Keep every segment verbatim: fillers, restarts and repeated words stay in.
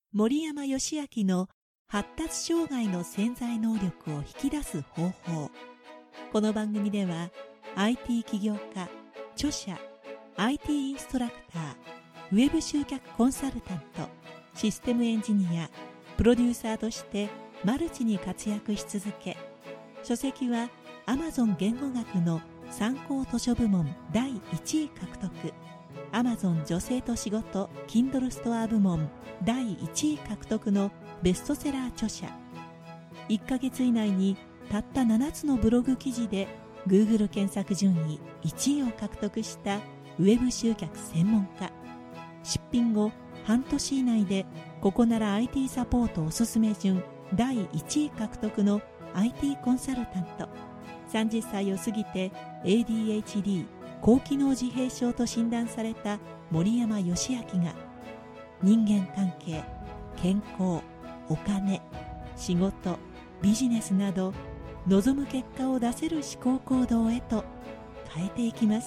森山義明の発達障害の潜在能力を引き出す方法。この番組では アイティー 起業家、著者、アイティー インストラクター、ウェブ集客コンサルタント、システムエンジニア、プロデューサーとしてマルチに活躍し続け、書籍は Amazon 言語学の参考図書部門だいいちい獲得、Amazon 女性と仕事 Kindle ストア部門だいいちい獲得のベストセラー著者。いっかげつ以内にたったななつのブログ記事で Google 検索順位いちいを獲得したウェブ集客専門家。出品後半年以内でここなら アイティー サポートおすすめ順だいいちい獲得の アイティー コンサルタント。さんじゅっさいを過ぎて エーディーエイチディー 高機能自閉症と診断された森山義明が、人間関係、健康、お金、仕事、ビジネスなど望む結果を出せる思考行動へと変えていきます。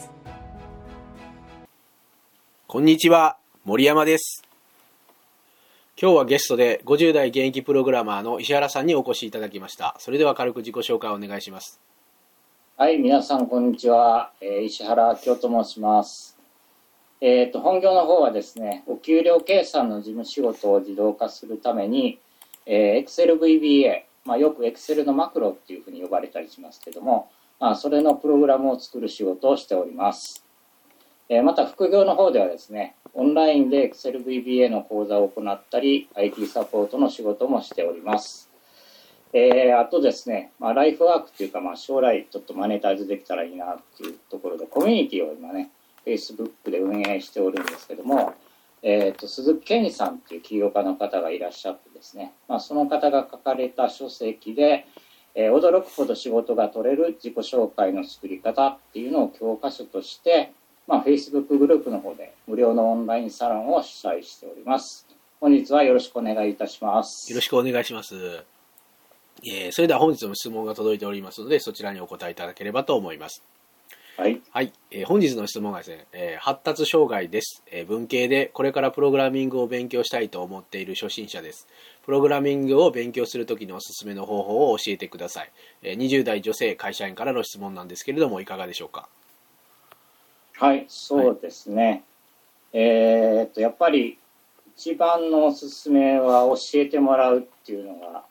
こんにちは、森山です。今日はゲストでごじゅう代現役プログラマーの石原さんにお越しいただきました。それでは軽く自己紹介をお願いします。 はい、皆さんこんにちは、えー、石原明夫と申します。えーと、本業の方はですね、お給料計算の事務仕事を自動化するために、えー、Excel ブイビーエー、まあ、よく Excel のマクロっていうふうに呼ばれたりしますけども、まあ、それのプログラムを作る仕事をしております。えー、また副業の方ではですね、オンラインで Excel ブイビーエー の講座を行ったり、アイティー サポートの仕事もしております。えー、あとですね、まあ、ライフワークっていうか、まあ、将来ちょっとマネタイズできたらいいなっていうところで、コミュニティを今ね、Facebook で運営しておるんですけども、えーと、鈴木健二さんっていう起業家の方がいらっしゃってですね、まあ、その方が書かれた書籍で、えー、驚くほど仕事が取れる自己紹介の作り方っていうのを教科書として、まあ、Facebook グループの方で無料のオンラインサロンを主催しております。本日はよろしくお願いいたします。 よろしくお願いします。えー、それでは本日の質問が届いておりますので、そちらにお答えいただければと思います。 はい、 はいえー、本日の質問がですね、えー、発達障害です、えー、文系でこれからプログラミングを勉強したいと思っている初心者です。プログラミングを勉強するときにおすすめの方法を教えてください。えー、にじゅう代女性会社員からの質問なんですけれども、いかがでしょうか。 はい、そうですね、はい、えー、っとやっぱり一番のおすすめは教えてもらうっていうのが、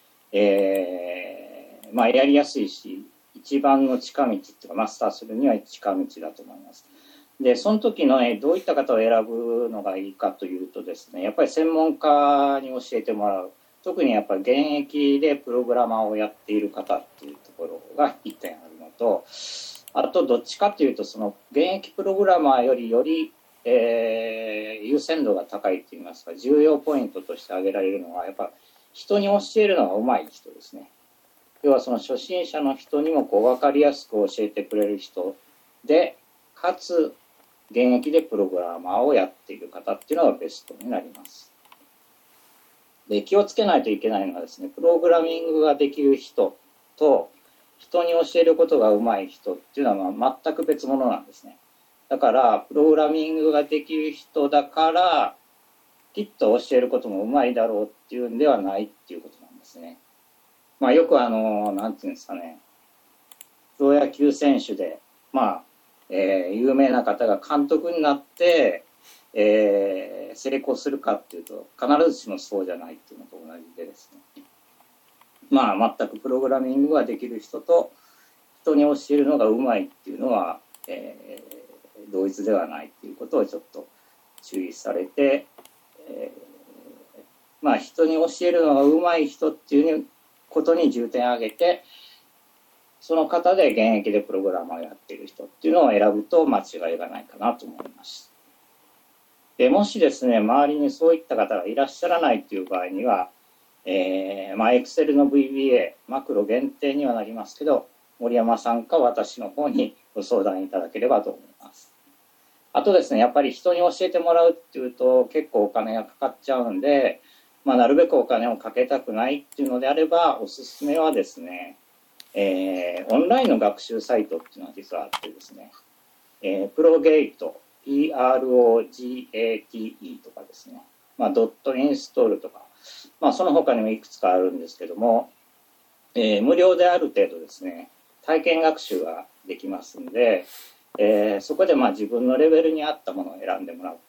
えーまあ、やりやすいし一番の近道っていうかマスターするには近道だと思います。でその時の、ね、どういった方を選ぶのがいいかというとですね、やっぱり専門家に教えてもらう。特にやっぱり現役でプログラマーをやっている方っていうところが一点あるのと、あとどっちかというとその現役プログラマーよりより、えー、優先度が高いといいますか、重要ポイントとして挙げられるのはやっぱ人に教えるのが上手い人ですね。要はその初心者の人にもこう分かりやすく教えてくれる人で、かつ現役でプログラマーをやっている方っていうのがベストになります。で、気をつけないといけないのはですね、プログラミングができる人と人に教えることが上手い人っていうのはまあ全く別物なんですね。だからプログラミングができる人だからきっと教えることも上手いだろうっていうんではないっていうことなんですね。まあ、よくあのなんていうんですかね、プロ野球選手でまあ、えー、有名な方が監督になって、えー、成功するかっていうと必ずしもそうじゃないっていうのと同じでですね、まあ全くプログラミングができる人と人に教えるのが上手いっていうのは、えー、同一ではないっていうことをちょっと注意されて、えー、まあ人に教えるのが上手い人っていうことに重点を上げて、その方で現役でプログラマーをやっている人っていうのを選ぶと間違いがないかなと思います。でもしですね、周りにそういった方がいらっしゃらないという場合には、えー、まあ Excel の ブイビーエー マクロ限定にはなりますけど、森山さんか私の方にご相談いただければと思います。あとですね、やっぱり人に教えてもらうっていうと結構お金がかかっちゃうんで、まあ、なるべくお金をかけたくないっていうのであれば、おすすめはですね、えー、オンラインの学習サイトっていうのは実はあってですね、えー、プロゲート、ピーアールオージーエーティーイー とかですね、 まあ、ドットインストールとか、まあ、その他にもいくつかあるんですけども、えー、無料である程度ですね、体験学習ができますんで、えー、そこでまあ自分のレベルに合ったものを選んでもらって、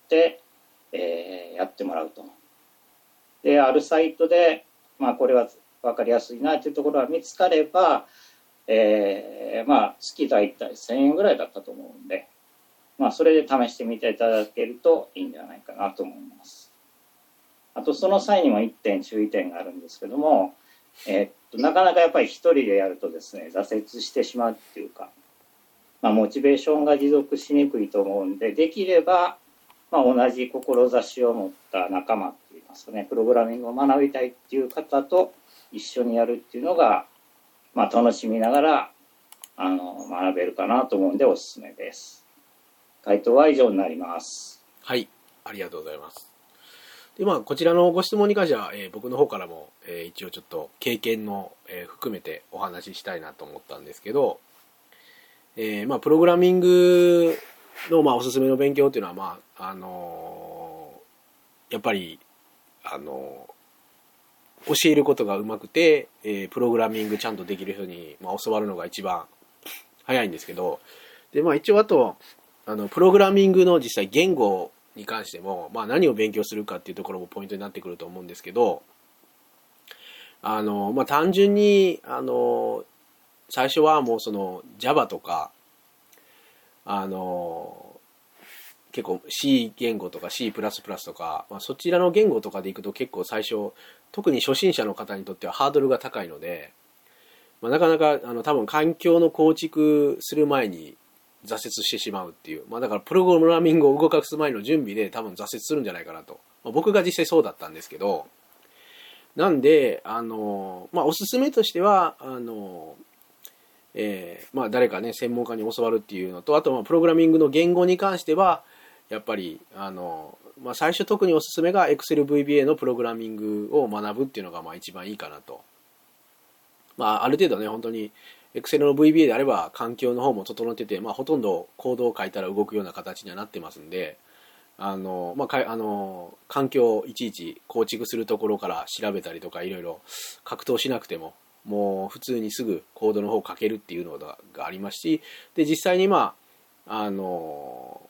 えー、やってもらうと。で、あるサイトで、まあ、これは分かりやすいなというところが見つかれば、えー、まあ月大体せんえんぐらいだったと思うんで、まあ、それで試してみていただけるといいんじゃないかなと思います。あとその際にもいってん注意点があるんですけども、えー、っとなかなかやっぱり一人でやるとですね、挫折してしまうっていうか、まあ、モチベーションが持続しにくいと思うんで、できれば、まあ、同じ志を持った仲間っていいますかね、プログラミングを学びたいっていう方と一緒にやるっていうのが、まあ、楽しみながらあの学べるかなと思うんでおすすめです。回答は以上になります。 はい、ありがとうございます。で、まあ、こちらのご質問に関しては、えー、僕の方からも、えー、一応ちょっと経験の、えー、含めてお話ししたいなと思ったんですけど、えーまあ、プログラミングの、まあ、おすすめの勉強っていうのは、まああのー、やっぱり、あのー、教えることがうまくて、えー、プログラミングちゃんとできる人に、まあ、教わるのが一番早いんですけど、で、まあ、一応あとあのプログラミングの実際言語に関しても、まあ、何を勉強するかっていうところもポイントになってくると思うんですけど、あの、まあ、単純にあの最初はもうその Java とかあの結構 C 言語とか C++ とか、まあ、そちらの言語とかでいくと結構最初特に初心者の方にとってはハードルが高いので、まあ、なかなかあの多分環境の構築する前に挫折してしまうっていう、まあ、だからプログラミングを動かす前の準備で多分挫折するんじゃないかなと、まあ、僕が実際そうだったんですけど、なんであの、まあ、おすすめとしてはあの、えーまあ、誰かね専門家に教わるっていうのと、あとまあプログラミングの言語に関してはやっぱりあの、まあ、最初特におすすめが Excel ブイビーエー のプログラミングを学ぶっていうのがまあ一番いいかなと、まあ、ある程度ね本当にExcel の ブイビーエー であれば環境の方も整ってて、まあ、ほとんどコードを書いたら動くような形にはなってますんで、あの、まあ、かあの環境をいちいち構築するところから調べたりとかいろいろ格闘しなくてももう普通にすぐコードの方を書けるっていうのがありますし、で実際にまああの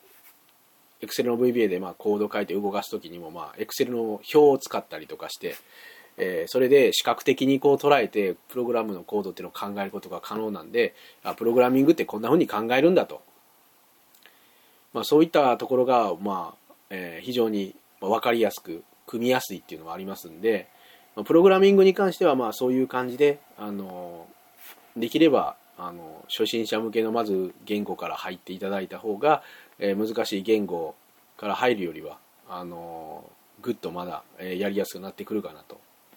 Excel の ブイビーエー でまあコードを書いて動かすときにもまあ Excel の表を使ったりとかしてえー、それで視覚的にこう捉えてプログラムのコードっていうのを考えることが可能なんで、あプログラミングってこんな風に考えるんだと、まあ、そういったところが、まあえー、非常に分かりやすく組みやすいっていうのもありますんで、まあ、プログラミングに関してはまあそういう感じで、あのできればあの初心者向けのまず言語から入っていただいた方が、えー、難しい言語から入るよりはあのぐっとまだ、えー、やりやすくなってくるかなと。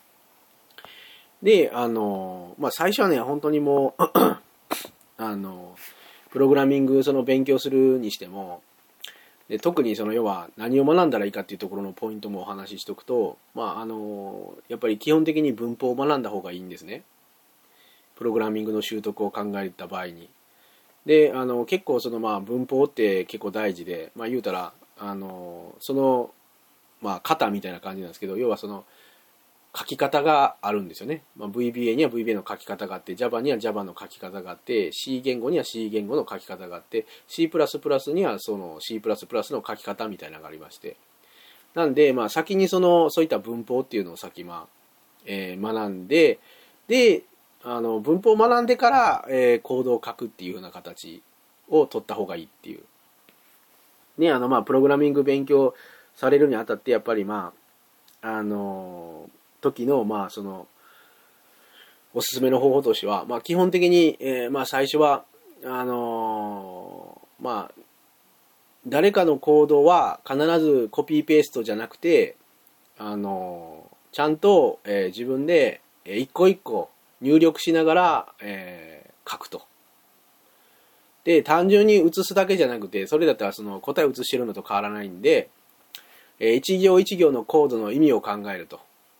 で、あの、まあ、最初はね、本当にもう、あの、プログラミングその勉強するにしても、で特にその要は何を学んだらいいかっていうところのポイントもお話ししておくと、まあ、あの、やっぱり基本的に文法を学んだ方がいいんですね。プログラミングの習得を考えた場合に。で、あの、結構そのまあ文法って結構大事で、まあ言うたら、あの、その、まあ型みたいな感じなんですけど、要はその、書き方があるんですよね。まあ、ブイビーエー には ブイビーエー の書き方があって、Java には Java の書き方があって、C 言語には C 言語の書き方があって、C++ にはその C++ の書き方みたいなのがありまして。なんで、まあ、先にその、そういった文法っていうのを先、まあ、えー、学んで、で、あの、文法を学んでから、えー、コードを書くっていう風な形を取った方がいいっていう。ね、あの、まあ、プログラミング勉強されるにあたって、やっぱりまあ、あのー、時のまあそのおすすめの方法としては、まあ、基本的に、えー、まあ最初はあのー、まあ誰かのコードは必ずコピーペーストじゃなくて、あのー、ちゃんと、えー、自分で一個一個入力しながら、えー、書くと。で単純に写すだけじゃなくて、それだったらその答えを写してるのと変わらないんで、えー、一行一行のコードの意味を考えると。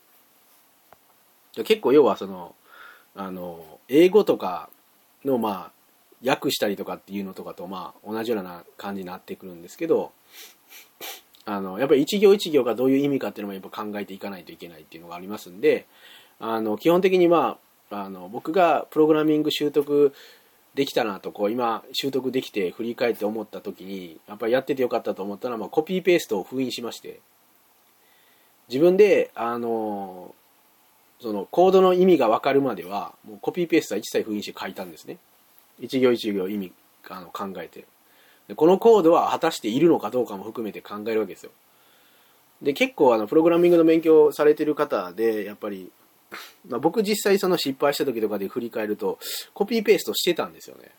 結構要はそのあの英語とかのまあ訳したりとかっていうのとかとまあ同じような感じになってくるんですけど、 あのやっぱり一行一行がどういう意味かっていうのもやっぱ考えていかないといけないっていうのがありますんで、あの基本的にまああの僕がプログラミング習得できたなとこう今習得できて振り返って思った時にやっぱりやっててよかったと思ったのは、まあ、コピーペーストを封印しまして、自分であのそのコードの意味が分かるまではもうコピーペーストは一切封印して書いたんですね。一行一行意味あの考えて、でこのコードは果たしているのかどうかも含めて考えるわけですよ。で結構あのプログラミングの勉強されてる方でやっぱり、まあ、僕実際その失敗した時とかで振り返るとコピーペーストしてたんですよね。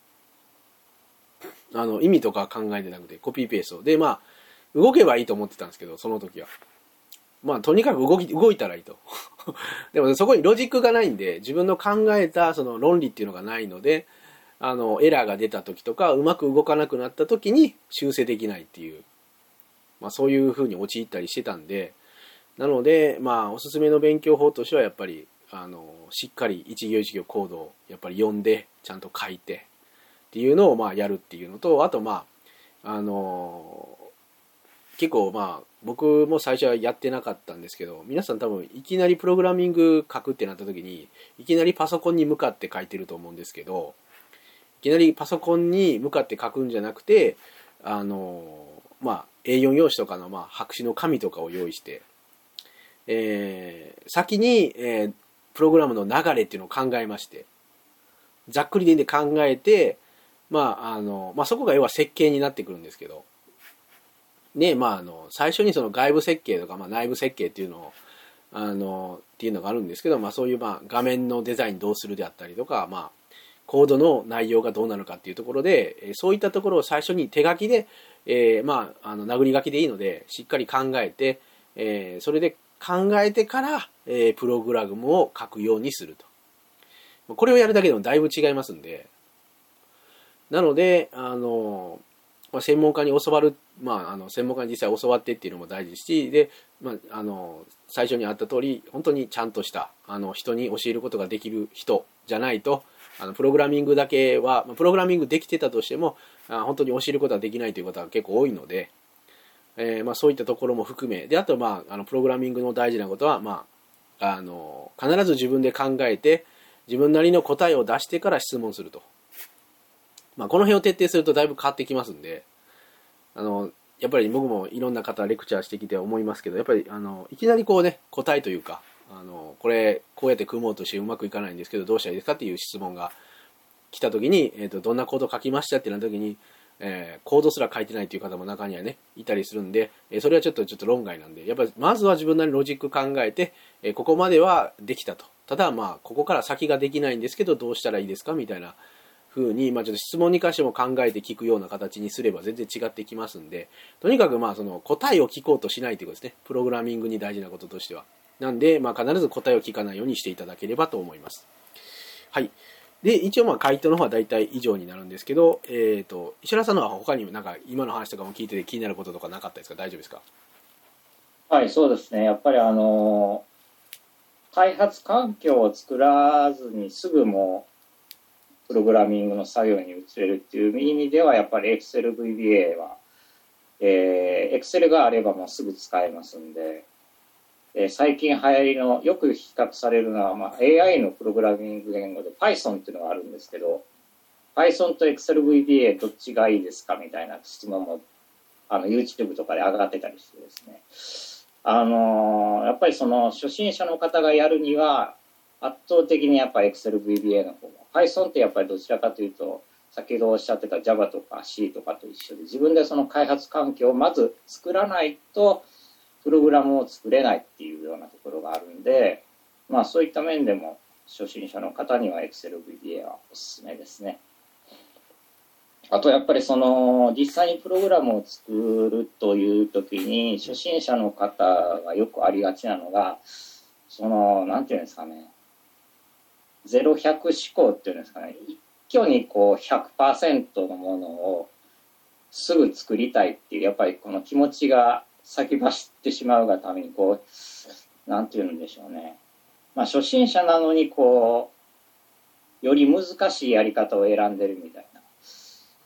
あの意味とか考えてなくてコピーペーストで、まあ動けばいいと思ってたんですけど、その時はまあとにかく動き動いたらいいとでもそこにロジックがないんで、自分の考えたその論理っていうのがないので、あのエラーが出た時とかうまく動かなくなった時に修正できないっていう、まあ、そういう風に陥ったりしてたんで、なのでまあおすすめの勉強法としてはやっぱりあのしっかり一行一行コードをやっぱり読んでちゃんと書いてっていうのをまあやるっていうのと、あとまああの結構まあ僕も最初はやってなかったんですけど、皆さん多分いきなりプログラミング書くってなった時にいきなりパソコンに向かって書いてると思うんですけど、いきなりパソコンに向かって書くんじゃなくて、あのまあ エーよん 用紙とかのまあ白紙の紙とかを用意して、えー、先に、えー、プログラムの流れっていうのを考えまして、ざっくりで考えて、まああのまあ、そこが要は設計になってくるんですけど、でまああの最初にその外部設計とか、まあ、内部設計っていうのをあのっていうのがあるんですけど、まあ、そういうまあ画面のデザインどうするであったりとか、まあコードの内容がどうなるかっていうところで、そういったところを最初に手書きで、えー、まあ、あの殴り書きでいいのでしっかり考えて、えー、それで考えてから、えー、プログラムを書くようにすると。これをやるだけでもだいぶ違いますんで、なのであの、まあ、専門家に教わる、まあ、あの専門家に実際教わってっていうのも大事ですし、で、まあ、あの最初にあった通り本当にちゃんとしたあの人に教えることができる人じゃないと、あのプログラミングだけは、プログラミングできてたとしてもあ本当に教えることはできないという方が結構多いので、えーまあ、そういったところも含めで、あと、まあ、あのプログラミングの大事なことは、まあ、あの必ず自分で考えて自分なりの答えを出してから質問すると、まあ、この辺を徹底するとだいぶ変わってきますんで、あのやっぱり僕もいろんな方レクチャーしてきて思いますけど、やっぱりあのいきなりこうね答えというか、あのこれこうやって組もうとしてうまくいかないんですけどどうしたらいいですかっていう質問が来た時に、えーと、どんなコード書きましたってなった時に、えー、コードすら書いてないっていう方も中にはねいたりするんで、えー、それはちょっとちょっと論外なんで、やっぱりまずは自分なりにロジック考えて、えー、ここまではできたと、ただまあここから先ができないんですけどどうしたらいいですかみたいな風に、まあ、ちょっと質問に関しても考えて聞くような形にすれば全然違ってきますんで、とにかくまあその答えを聞こうとしないということですね。プログラミングに大事なこととしては。なんで、まあ、必ず答えを聞かないようにしていただければと思います。はい。で、一応まあ回答の方は大体以上になるんですけど、えっと、石原さんのは他にもなんか今の話とかも聞いてて気になることとかなかったですか？大丈夫ですか？ はい、そうですね。やっぱりあの、開発環境を作らずにすぐもうプログラミングの作業に移れるっていう意味では、やっぱり Excel ブイビーエー は、えー、Excel があればもうすぐ使えますんで、えー、最近流行りの、よく比較されるのは、まあ、エーアイ のプログラミング言語で Python っていうのがあるんですけど、Python と Excel ブイビーエー どっちがいいですかみたいな質問もあの YouTube とかで上がってたりしてですね、あのー、やっぱりその初心者の方がやるには圧倒的にやっぱり Excel ブイビーエー の方が、 Python ってやっぱりどちらかというと先ほどおっしゃってた Java とか C とかと一緒で、自分でその開発環境をまず作らないとプログラムを作れないっていうようなところがあるんで、まあそういった面でも初心者の方には Excel ブイビーエー はおすすめですね。あとやっぱりその実際にプログラムを作るという時に初心者の方がよくありがちなのが、そのなんていうんですかね、ゼロひゃく思考っていうんですかね、一挙にこう ひゃくパーセント のものをすぐ作りたいっていう、やっぱりこの気持ちが先走ってしまうがために、こうなんていうんでしょうね、まあ初心者なのにこうより難しいやり方を選んでるみたいな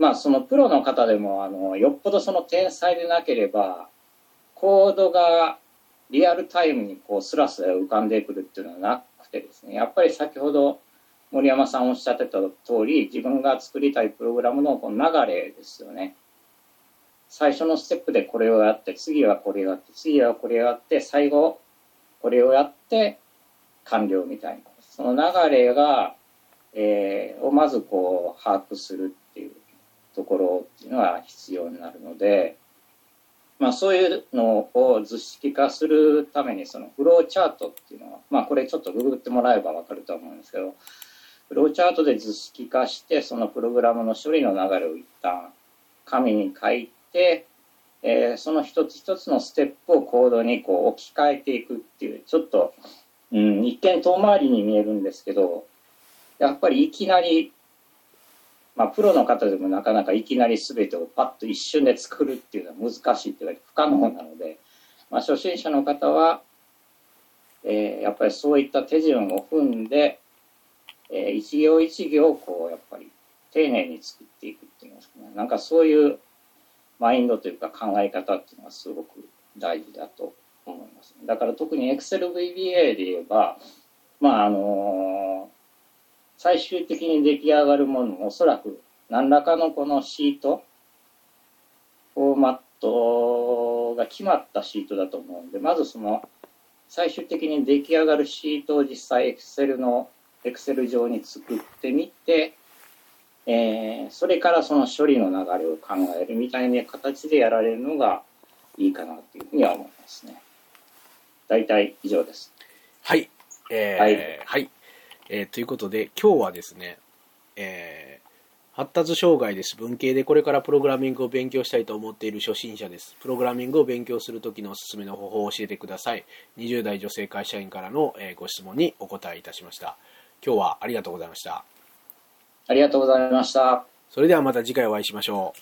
まあそのプロの方でもあのよっぽどその天才でなければコードがリアルタイムにこうスラスラ浮かんでくるっていうのはなくてですね、やっぱり先ほど森山さんおっしゃってた通り、自分が作りたいプログラムのこの流れですよね。最初のステップでこれをやって、次はこれをやって、次はこれをやって、最後これをやって完了みたいな、その流れが、えー、をまずこう把握するっていうところっていうのが必要になるので、まあ、そういうのを図式化するためにそのフローチャートっていうのは、まあ、これちょっとググってもらえば分かると思うんですけど、フローチャートで図式化してそのプログラムの処理の流れを一旦紙に書いて、えー、その一つ一つのステップをコードにこう置き換えていくっていう、ちょっと、うん、一見遠回りに見えるんですけど、やっぱりいきなりまあ、プロの方でもなかなかいきなり全てをパッと一瞬で作るっていうのは難しいというか不可能なので、まあ、初心者の方は、えー、やっぱりそういった手順を踏んで、えー、一行一行こうやっぱり丁寧に作っていくっていうんですかね、なんかそういうマインドというか考え方っていうのはすごく大事だと思います。だから特に Excel ブイビーエー で言えば、まああのー最終的に出来上がるものもおそらく何らかのこのシート、フォーマットが決まったシートだと思うので、まずその最終的に出来上がるシートを実際 Excel の Excel 上に作ってみて、えー、それからその処理の流れを考えるみたいな形でやられるのがいいかなというふうには思いますね。大体以上です。 はい。えー、はい。はいえー、ということで今日はですね、えー、発達障害です。文系でこれからプログラミングを勉強したいと思っている初心者です。プログラミングを勉強するときのおすすめの方法を教えてください。にじゅう代女性会社員からの、えー、ご質問にお答えいたしました。今日はありがとうございました。 ありがとうございました。 それではまた次回お会いしましょ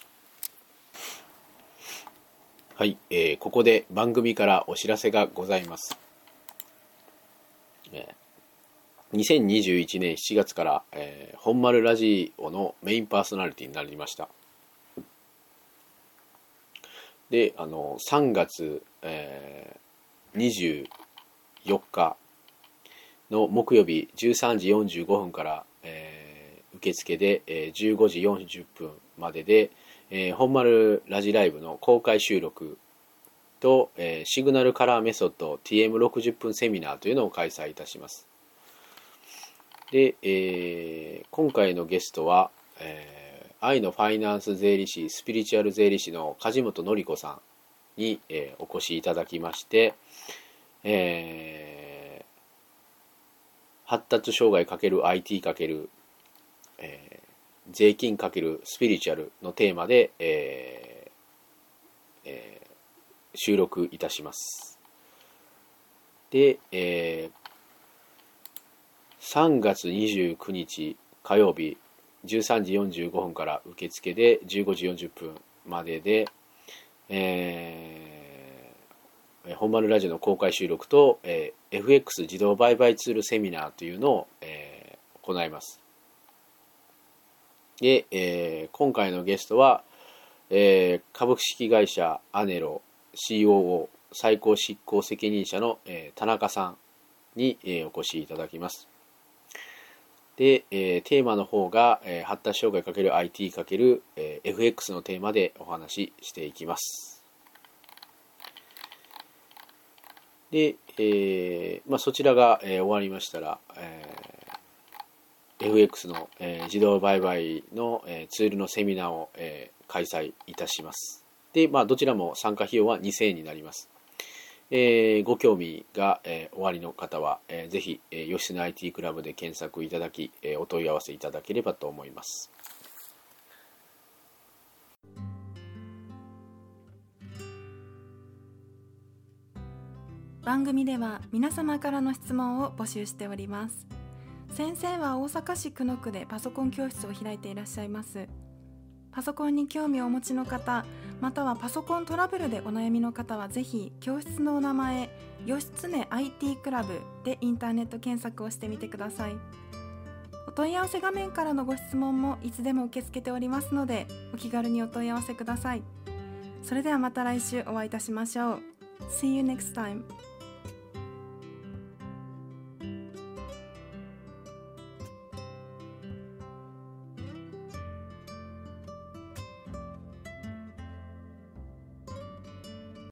う。はい、えー、ここで番組からお知らせがございます。えーにせんにじゅういちねんしちがつから、えー、本丸ラジオのメインパーソナリティになりました。で、あのさんがつ、えー、にじゅうよっかの木曜日じゅうさんじよんじゅうごふんから、えー、受付で、えー、じゅうごじよんじゅっぷんまでで、えー、本丸ラジライブの公開収録と、えー、シグナルカラーメソッド ティーエムろくじゅっぷんセミナーというのを開催いたします。で、えー、今回のゲストは、えー、愛のファイナンス税理士スピリチュアル税理士の梶本典子さんに、えー、お越しいただきまして、えー、発達障害×アイティー× えー、税金×スピリチュアルのテーマで、えーえー、収録いたします。で、えーさんがつにじゅうくにち火曜日じゅうさんじよんじゅうごふんから受付でじゅうごじよんじゅっぷんまでで、えー、本丸ラジオの公開収録と、えー、エフエックス 自動売買ツールセミナーというのを、えー、行います。で、えー、今回のゲストは、えー、株式会社アネロ シーオーオー 最高執行責任者の、えー、田中さんに、えー、お越しいただきます。で、えー、テーマの方が、えー、発達障害 ×アイティー× えー、エフエックス のテーマでお話ししていきます。で、えーまあ、そちらが、えー、終わりましたら、えー、エフエックス の、えー、自動売買の、えー、ツールのセミナーを、えー、開催いたします。で、まあ、どちらも参加費用はにせんえんになります。えー、ご興味が、えー、おありの方は、えー、ぜひ、えー、吉野 アイティー クラブで検索いただき、えー、お問い合わせいただければと思います。 番組では皆様からの質問を募集しております。先生は大阪市久野区でパソコン教室を開いていらっしゃいます。パソコンに興味をお持ちの方、またはパソコントラブルでお悩みの方はぜひ教室のお名前、義経 アイティー クラブでインターネット検索をしてみてください。お問い合わせ画面からのご質問もいつでも受け付けておりますので、お気軽にお問い合わせください。それではまた来週お会いいたしましょう。See you next time.